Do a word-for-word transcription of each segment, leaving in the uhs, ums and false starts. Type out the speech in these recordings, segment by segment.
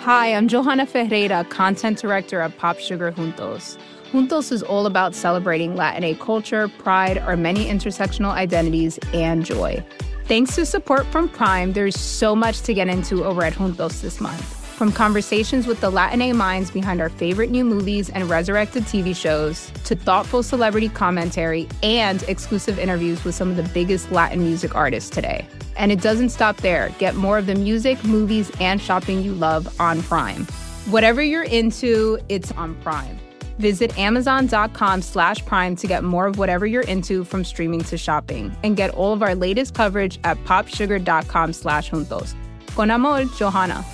Hi, I'm Johanna Ferreira, content director of Pop Sugar Juntos. Juntos is all about celebrating Latinx culture, pride, our many intersectional identities, and joy. Thanks to support from Prime, there's so much to get into over at Juntos this month. From conversations with the Latinx minds behind our favorite new movies and resurrected T V shows, to thoughtful celebrity commentary and exclusive interviews with some of the biggest Latin music artists today. And it doesn't stop there. Get more of the music, movies, and shopping you love on Prime. Whatever you're into, it's on Prime. Visit amazon.com slash prime to get more of whatever you're into, from streaming to shopping. And get all of our latest coverage at popsugar.com slash juntos. Con amor, Johanna.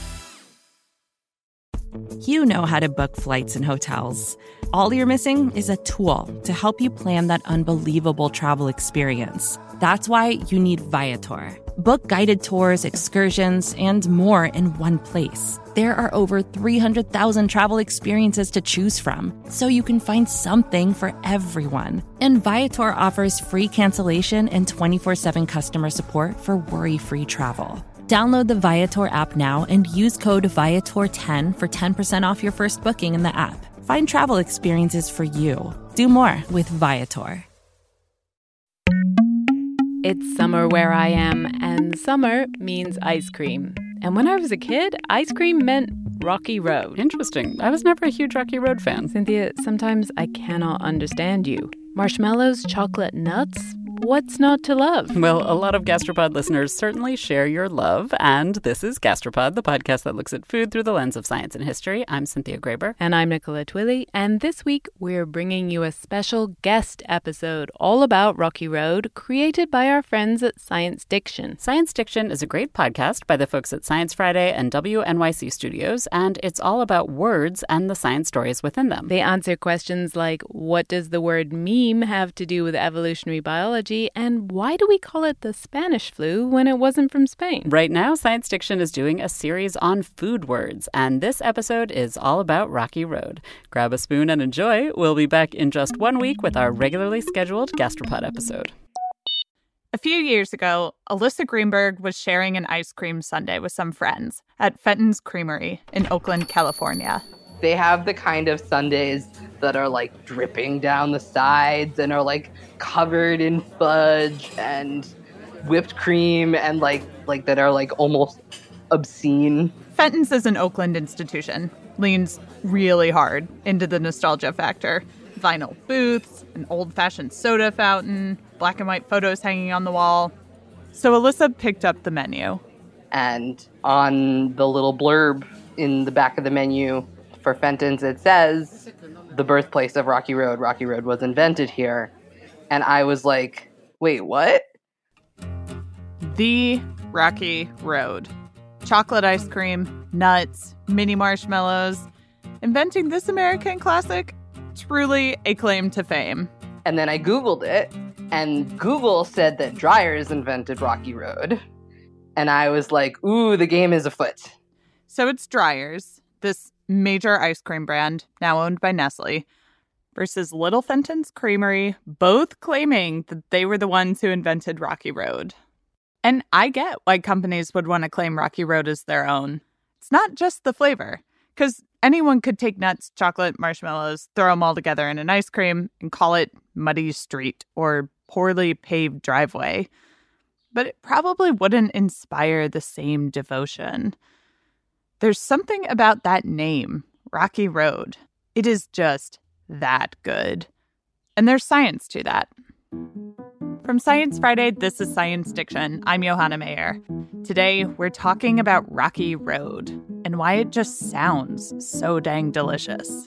You know how to book flights and hotels. All you're missing is a tool to help you plan that unbelievable travel experience. That's why you need Viator. Book guided tours, excursions, and more in one place. There are over three hundred thousand travel experiences to choose from, so you can find something for everyone. And Viator offers free cancellation and twenty-four seven customer support for worry-free travel. Download the Viator app now and use code Viator ten for ten percent off your first booking in the app. Find travel experiences for you. Do more with Viator. It's summer where I am, and summer means ice cream. And when I was a kid, ice cream meant Rocky Road. Interesting. I was never a huge Rocky Road fan. Cynthia, sometimes I cannot understand you. Marshmallows, chocolate, nuts? What's not to love? Well, a lot of Gastropod listeners certainly share your love, and this is Gastropod, the podcast that looks at food through the lens of science and history. I'm Cynthia Graber. And I'm Nicola Twilley, and this week we're bringing you a special guest episode all about Rocky Road, created by our friends at Science Diction. Science Diction is a great podcast by the folks at Science Friday and W N Y C Studios, and it's all about words and the science stories within them. They answer questions like, what does the word meme have to do with evolutionary biology? And why do we call it the Spanish flu when it wasn't from Spain? Right now, Science Diction is doing a series on food words, and this episode is all about Rocky Road. Grab a spoon and enjoy. We'll be back in just one week with our regularly scheduled Gastropod episode. A few years ago, Alyssa Greenberg was sharing an ice cream sundae with some friends at Fenton's Creamery in Oakland, California. They have the kind of sundaes that are like dripping down the sides and are like covered in fudge and whipped cream and like like that are like almost obscene. Fenton's is an Oakland institution, leans really hard into the nostalgia factor. Vinyl booths, an old-fashioned soda fountain, black and white photos hanging on the wall. So Alyssa picked up the menu. And on the little blurb in the back of the menu for Fenton's, it says, the birthplace of Rocky Road. Rocky Road was invented here. And I was like, wait, what? The Rocky Road. Chocolate ice cream, nuts, mini marshmallows. Inventing this American classic, truly a claim to fame. And then I Googled it, and Google said that Dreyer's invented Rocky Road. And I was like, ooh, the game is afoot. So it's Dreyer's, this major ice cream brand, now owned by Nestle, versus Little Fenton's Creamery, both claiming that they were the ones who invented Rocky Road. And I get why companies would want to claim Rocky Road as their own. It's not just the flavor, because anyone could take nuts, chocolate, marshmallows, throw them all together in an ice cream, and call it Muddy Street or Poorly Paved Driveway. But it probably wouldn't inspire the same devotion. There's something about that name, Rocky Road. It is just that good. And there's science to that. From Science Friday, this is Science Diction. I'm Johanna Mayer. Today, we're talking about Rocky Road and why it just sounds so dang delicious.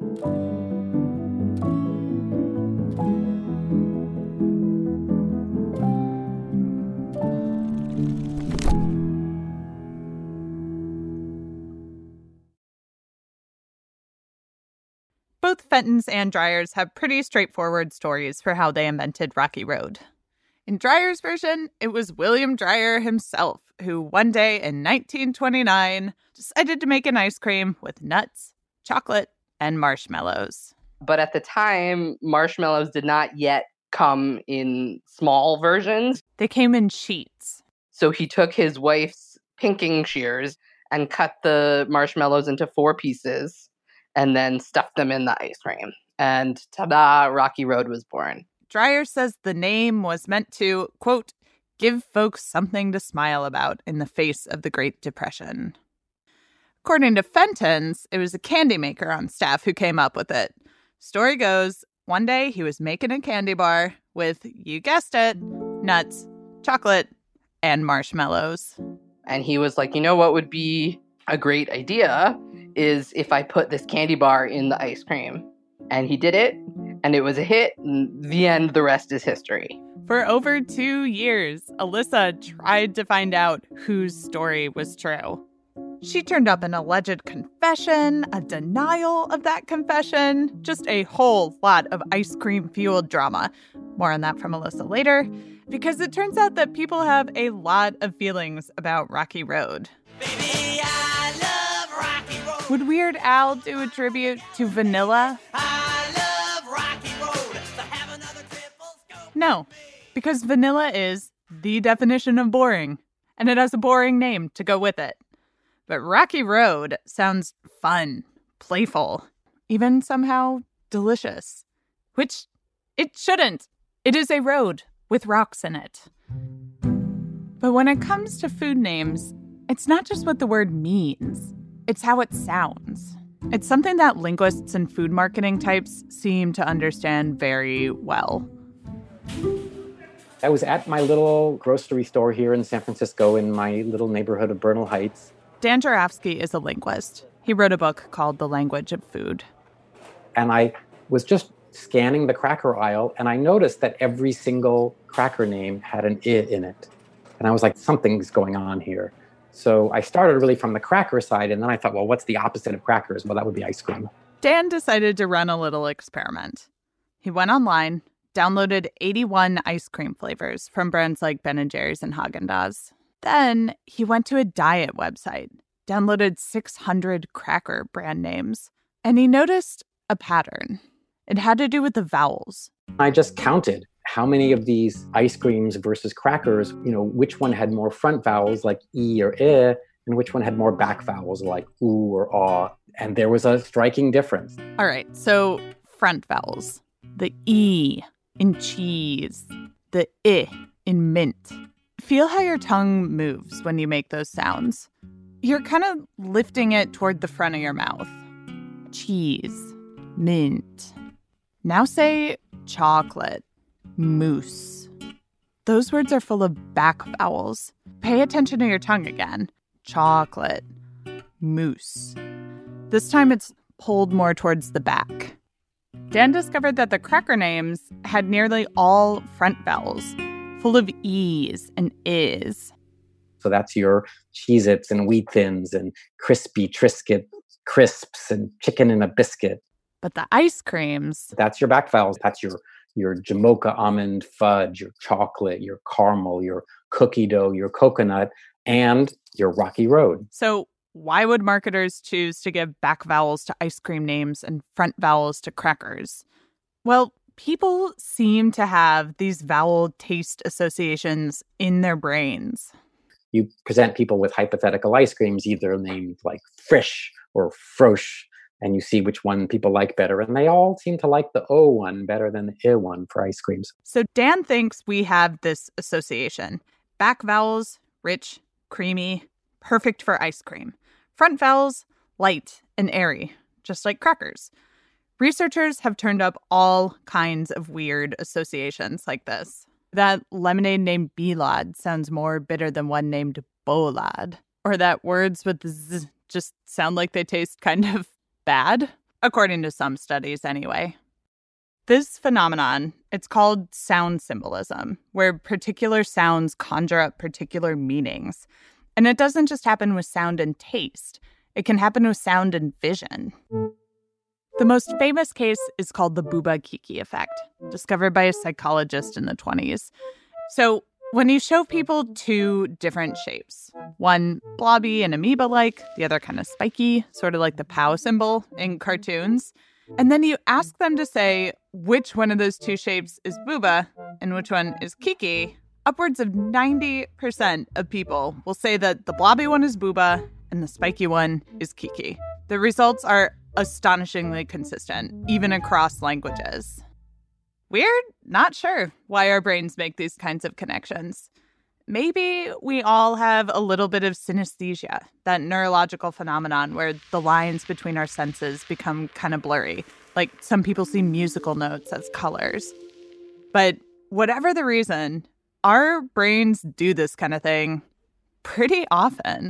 Both Fenton's and Dreyer's have pretty straightforward stories for how they invented Rocky Road. In Dreyer's version, it was William Dreyer himself who one day in nineteen twenty-nine decided to make an ice cream with nuts, chocolate, and marshmallows. But at the time, marshmallows did not yet come in small versions. They came in sheets. So he took his wife's pinking shears and cut the marshmallows into four pieces and then stuffed them in the ice cream. And ta-da, Rocky Road was born. Dreyer says the name was meant to, quote, give folks something to smile about in the face of the Great Depression. According to Fenton's, it was a candy maker on staff who came up with it. Story goes, one day he was making a candy bar with, you guessed it, nuts, chocolate, and marshmallows. And he was like, you know what would be a great idea is if I put this candy bar in the ice cream. And he did it, and it was a hit. And the end, the rest is history. For over two years, Alyssa tried to find out whose story was true. She turned up an alleged confession, a denial of that confession, just a whole lot of ice cream-fueled drama. More on that from Alyssa later, because it turns out that people have a lot of feelings about Rocky Road. Baby, I love Rocky Road. Would Weird Al do a tribute to Vanilla? I love Rocky Road. So have another triple scope. No, because Vanilla is the definition of boring, and it has a boring name to go with it. But Rocky Road sounds fun, playful, even somehow delicious. Which it shouldn't. It is a road with rocks in it. But when it comes to food names, it's not just what the word means. It's how it sounds. It's something that linguists and food marketing types seem to understand very well. I was at my little grocery store here in San Francisco in my little neighborhood of Bernal Heights. Dan Jurafsky is a linguist. He wrote a book called The Language of Food. And I was just scanning the cracker aisle, and I noticed that every single cracker name had an I in it. And I was like, something's going on here. So I started really from the cracker side, and then I thought, well, what's the opposite of crackers? Well, that would be ice cream. Dan decided to run a little experiment. He went online, downloaded eighty-one ice cream flavors from brands like Ben and Jerry's and Haagen-Dazs. Then he went to a diet website, downloaded six hundred cracker brand names, and he noticed a pattern. It had to do with the vowels. I just counted how many of these ice creams versus crackers, you know, which one had more front vowels like E or I, and which one had more back vowels like oo or ah. And there was a striking difference. All right, so front vowels. The E in cheese, the I in mint. Feel how your tongue moves when you make those sounds. You're kind of lifting it toward the front of your mouth. Cheese, mint. Now say chocolate, mousse. Those words are full of back vowels. Pay attention to your tongue again. Chocolate, mousse. This time it's pulled more towards the back. Dan discovered that the cracker names had nearly all front vowels, full of E's and Is. So that's your Cheez-Its and Wheat Thins and crispy Triscuit crisps and chicken in a biscuit. But the ice creams... That's your back vowels. That's your, your Jamocha almond fudge, your chocolate, your caramel, your cookie dough, your coconut, and your Rocky Road. So why would marketers choose to give back vowels to ice cream names and front vowels to crackers? Well, people seem to have these vowel taste associations in their brains. You present people with hypothetical ice creams, either named like Frisch or Frosch, and you see which one people like better. And they all seem to like the O one better than the I one for ice creams. So Dan thinks we have this association. Back vowels, rich, creamy, perfect for ice cream. Front vowels, light and airy, just like crackers. Researchers have turned up all kinds of weird associations like this. That lemonade named Bilad sounds more bitter than one named Bolad. Or that words with Z just sound like they taste kind of bad, according to some studies anyway. This phenomenon, it's called sound symbolism, where particular sounds conjure up particular meanings. And it doesn't just happen with sound and taste. It can happen with sound and vision. The most famous case is called the Bouba-Kiki effect, discovered by a psychologist in the twenties. So when you show people two different shapes, one blobby and amoeba-like, the other kind of spiky, sort of like the P O W symbol in cartoons, and then you ask them to say which one of those two shapes is Bouba and which one is Kiki, upwards of ninety percent of people will say that the blobby one is Bouba and the spiky one is Kiki. The results are astonishingly consistent, even across languages. We're not sure why our brains make these kinds of connections. Maybe we all have a little bit of synesthesia, that neurological phenomenon where the lines between our senses become kind of blurry, like some people see musical notes as colors. But whatever the reason, our brains do this kind of thing pretty often.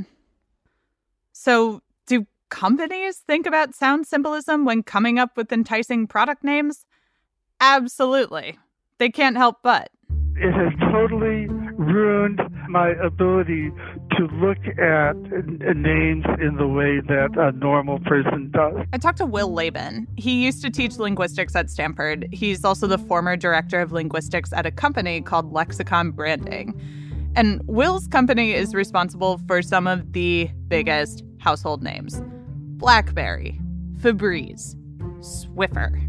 So, do companies think about sound symbolism when coming up with enticing product names? Absolutely. They can't help but. It has totally ruined my ability to look at names in the way that a normal person does. I talked to Will Laban. He used to teach linguistics at Stanford. He's also the former director of linguistics at a company called Lexicon Branding. And Will's company is responsible for some of the biggest household names. BlackBerry, Febreze, Swiffer.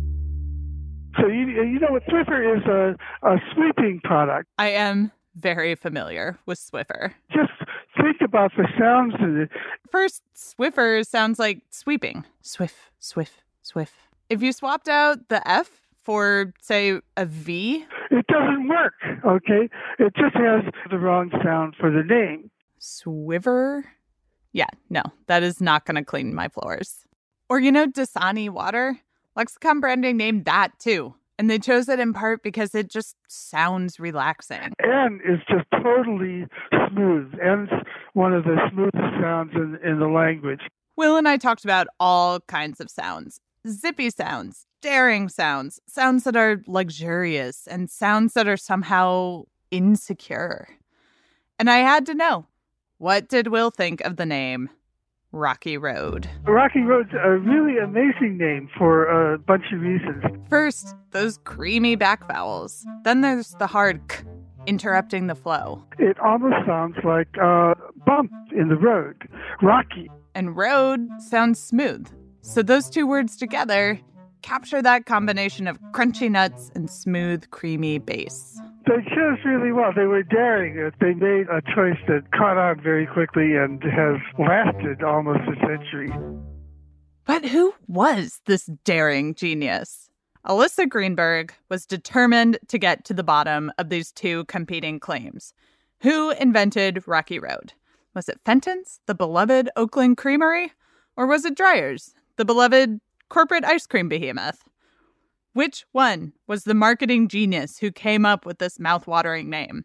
So you, you know what Swiffer is, a, a sweeping product. I am very familiar with Swiffer. Just think about the sounds in it. First, Swiffer sounds like sweeping. Swiff, swiff, swiff. If you swapped out the F for, say, a V, it doesn't work, okay? It just has the wrong sound for the name. Swiver? Yeah, no, that is not going to clean my floors. Or, you know, Dasani water? Lexicon Branding named that, too. And they chose it in part because it just sounds relaxing. N is just totally smooth. N's one of the smoothest sounds in, in the language. Will and I talked about all kinds of sounds. Zippy sounds, daring sounds, sounds that are luxurious, and sounds that are somehow insecure. And I had to know, what did Will think of the name Rocky Road? Rocky Road's a really amazing name for a bunch of reasons. First, those creamy back vowels. Then there's the hard k, interrupting the flow. It almost sounds like a bump in the road. Rocky. And road sounds smooth. So those two words together capture that combination of crunchy nuts and smooth, creamy bass. They chose really well. They were daring. They made a choice that caught on very quickly and has lasted almost a century. But who was this daring genius? Alyssa Greenberg was determined to get to the bottom of these two competing claims. Who invented Rocky Road? Was it Fenton's, the beloved Oakland Creamery? Or was it Dreyer's, the beloved corporate ice cream behemoth? Which one was the marketing genius who came up with this mouth-watering name?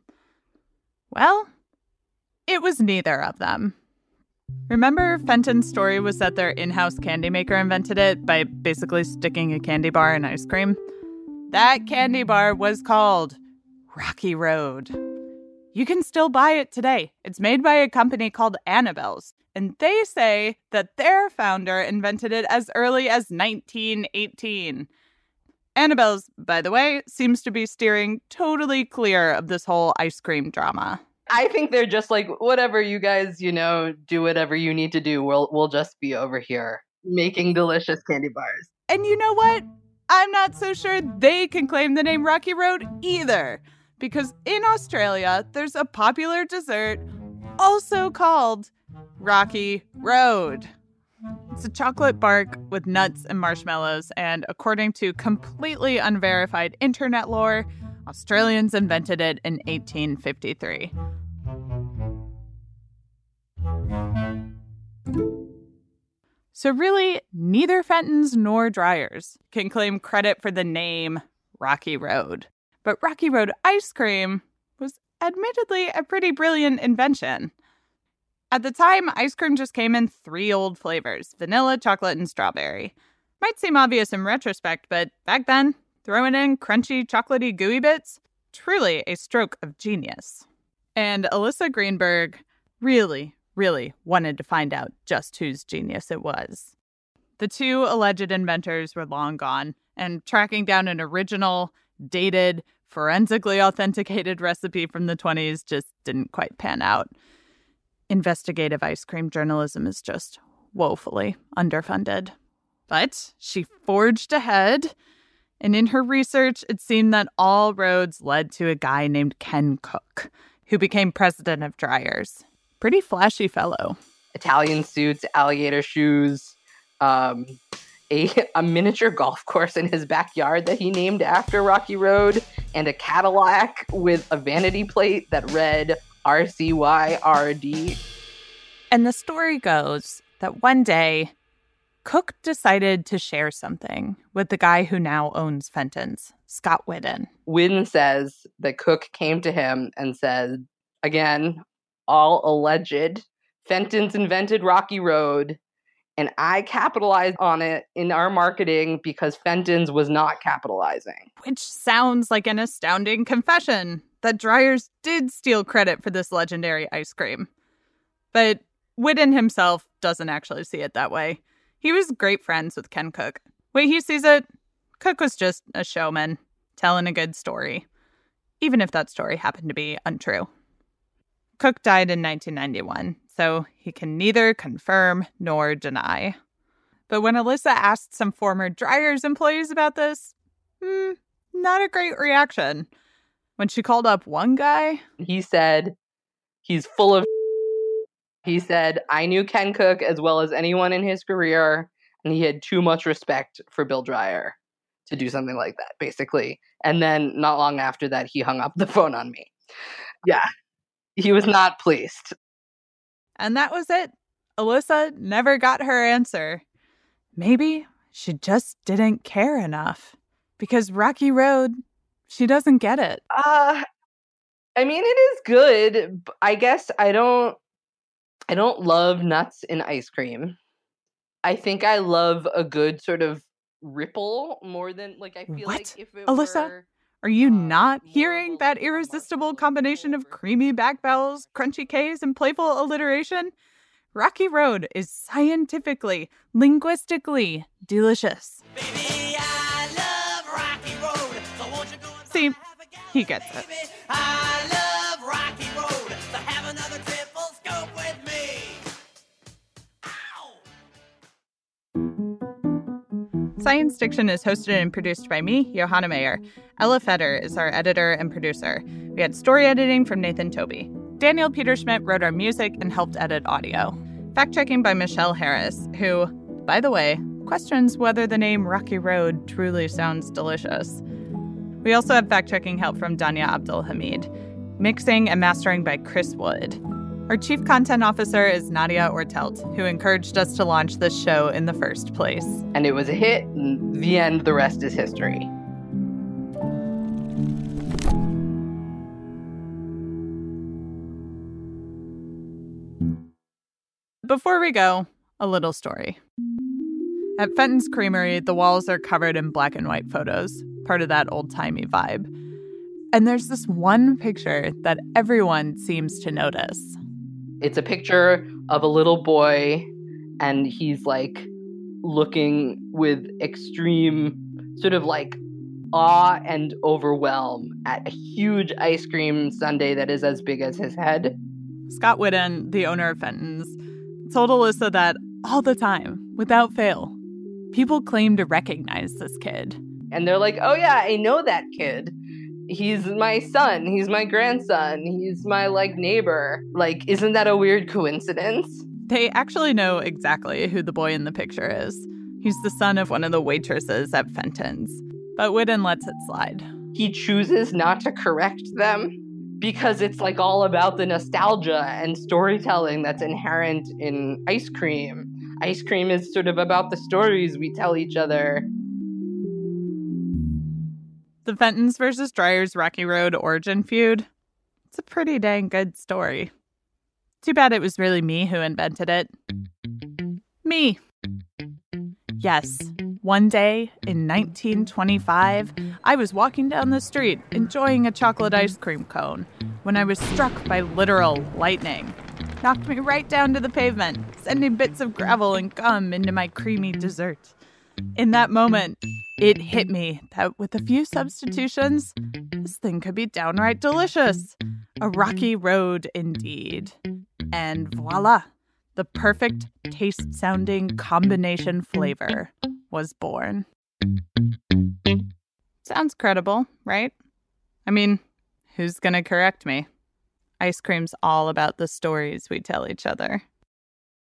Well, it was neither of them. Remember, Fenton's story was that their in-house candy maker invented it by basically sticking a candy bar in ice cream? That candy bar was called Rocky Road. You can still buy it today. It's made by a company called Annabelle's, and they say that their founder invented it as early as nineteen eighteen. Annabelle's, by the way, seems to be steering totally clear of this whole ice cream drama. I think they're just like, whatever, you guys, you know, do whatever you need to do. We'll we'll just be over here making delicious candy bars. And you know what? I'm not so sure they can claim the name Rocky Road either. Because in Australia, there's a popular dessert also called Rocky Road. It's a chocolate bark with nuts and marshmallows, and according to completely unverified internet lore, Australians invented it in eighteen fifty-three. So really, neither Fenton's nor Dreyer's can claim credit for the name Rocky Road. But Rocky Road ice cream was admittedly a pretty brilliant invention. At the time, ice cream just came in three old flavors, vanilla, chocolate, and strawberry. Might seem obvious in retrospect, but back then, throwing in crunchy, chocolatey, gooey bits, truly a stroke of genius. And Alyssa Greenberg really, really wanted to find out just whose genius it was. The two alleged inventors were long gone, and tracking down an original, dated, forensically authenticated recipe from the twenties just didn't quite pan out. Investigative ice cream journalism is just woefully underfunded. But she forged ahead, and in her research, it seemed that all roads led to a guy named Ken Cook, who became president of Dreyer's. Pretty flashy fellow. Italian suits, alligator shoes, um, a, a miniature golf course in his backyard that he named after Rocky Road, and a Cadillac with a vanity plate that read R C Y R D. And the story goes that one day, Cook decided to share something with the guy who now owns Fenton's, Scott Whiddon. Whiddon says that Cook came to him and said, again, all alleged, Fenton's invented Rocky Road, and I capitalized on it in our marketing because Fenton's was not capitalizing. Which sounds like an astounding confession that Dreyer's did steal credit for this legendary ice cream. But Whiddon himself doesn't actually see it that way. He was great friends with Ken Cook. Way he sees it, Cook was just a showman, telling a good story, even if that story happened to be untrue. Cook died in nineteen ninety-one, so he can neither confirm nor deny. But when Alyssa asked some former Dreyer's employees about this, hmm, not a great reaction. When she called up one guy, he said, he's full of He said, I knew Ken Cook as well as anyone in his career, and he had too much respect for Bill Dreyer to do something like that, basically. And then not long after that, he hung up the phone on me. Yeah, he was not pleased. And that was it. Alyssa never got her answer. Maybe she just didn't care enough. Because Rocky Road, she doesn't get it. Uh, I mean, it is good. I guess I don't... I don't love nuts in ice cream. I think I love a good sort of ripple more than, like, I feel what? like if it Alyssa, were... Are you uh, not hearing that irresistible combination of creamy back bells, crunchy K's, and playful alliteration? Rocky Road is scientifically, linguistically delicious. Baby, I love Rocky Road, so won't you go and See, he gets it. baby, I love Rocky Road, so have another triple scope with me. Ow! Science Diction is hosted and produced by me, Johanna Mayer. Ella Feder is our editor and producer. We had story editing from Nathan Toby. Daniel Peterschmidt wrote our music and helped edit audio. Fact-checking by Michelle Harris, who, by the way, questions whether the name Rocky Road truly sounds delicious. We also have fact-checking help from Danya Abdul Hamid. Mixing and mastering by Chris Wood. Our chief content officer is Nadia Ortelt, who encouraged us to launch this show in the first place. And it was a hit, and the end, the rest is history. Before we go, a little story. At Fenton's Creamery, the walls are covered in black and white photos, part of that old-timey vibe. And there's this one picture that everyone seems to notice. It's a picture of a little boy, and he's, like, looking with extreme sort of, like, awe and overwhelm at a huge ice cream sundae that is as big as his head. Scott Whiddon, the owner of Fenton's, told Alyssa that all the time, without fail, people claim to recognize this kid. And they're like, oh yeah, I know that kid. He's my son. He's my grandson. He's my, like, neighbor. Like, isn't that a weird coincidence? They actually know exactly who the boy in the picture is. He's the son of one of the waitresses at Fenton's. But Whiddon lets it slide. He chooses not to correct them because it's, like, all about the nostalgia and storytelling that's inherent in ice cream. Ice cream is sort of about the stories we tell each other. The Fenton's versus Dreyer's Rocky Road origin feud, it's a pretty dang good story. Too bad it was really me who invented it. Me. Yes, one day in nineteen twenty-five, I was walking down the street enjoying a chocolate ice cream cone when I was struck by literal lightning. Knocked me right down to the pavement, sending bits of gravel and gum into my creamy dessert. In that moment, it hit me that with a few substitutions, this thing could be downright delicious. A rocky road indeed. And voila, the perfect taste-sounding combination flavor was born. Sounds credible, right? I mean, who's gonna correct me? Ice cream's all about the stories we tell each other.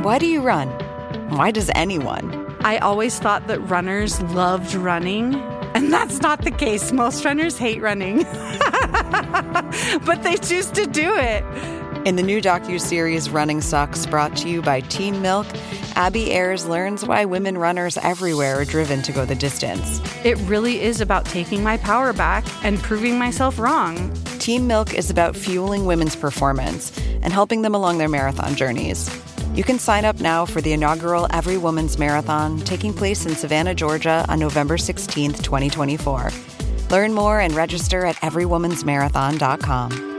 Why do you run? Why does anyone? I always thought that runners loved running, and that's not the case. Most runners hate running, but they choose to do it. In the new docuseries Running Sucks, brought to you by Teen Milk, Abby Ayers learns why women runners everywhere are driven to go the distance. It really is about taking my power back and proving myself wrong. Teen Milk is about fueling women's performance and helping them along their marathon journeys. You can sign up now for the inaugural Every Woman's Marathon, taking place in Savannah, Georgia on November sixteenth, twenty twenty-four. Learn more and register at every woman's marathon dot com.